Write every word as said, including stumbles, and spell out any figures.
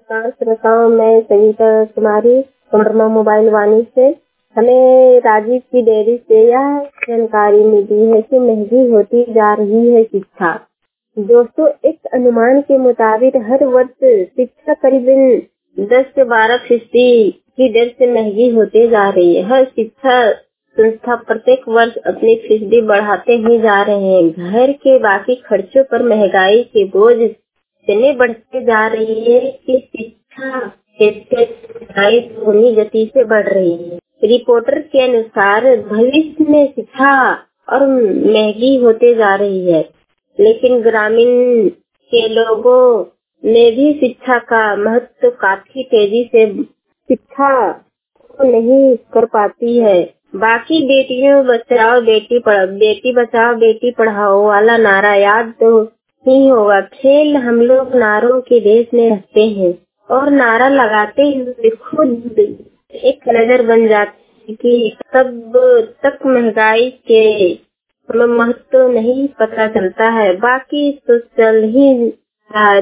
नमस्कार श्रोताओं, मैं सविता कुमारी कोडरमा मोबाइल वाणी से। हमें राजीव की डेयरी से यह जानकारी मिली है कि महंगी होती जा रही है शिक्षा। दोस्तों, एक अनुमान के मुताबिक हर वर्ष शिक्षा करीबन दस से बारह फीसदी की दर से महंगी होती जा रही है। हर शिक्षा संस्था प्रत्येक वर्ष अपनी फीसदी बढ़ाते ही जा रहे हैं। घर के बाकी खर्चों पर महंगाई के बोझ इतने बढ़ते जा रही है कि शिक्षा क्षेत्र महंगाई धीमी गति से बढ़ रही है। रिपोर्टर के अनुसार भविष्य में शिक्षा और महंगी होते जा रही है, लेकिन ग्रामीण के लोगों ने भी शिक्षा का महत्व काफी तेजी से शिक्षा नहीं कर पाती है। बाकी बेटियों बचाओ बेटी पढ़ाओ बेटी बचाओ बेटी पढ़ाओ वाला नारा याद तो ही होगा। खेल हम लोग नारों के देश में रहते हैं और नारा लगाते हुए खुद एक नजर बन जाती कि तब तक महंगाई के महत्व नहीं पता चलता है। बाकी तो चल ही रहा है।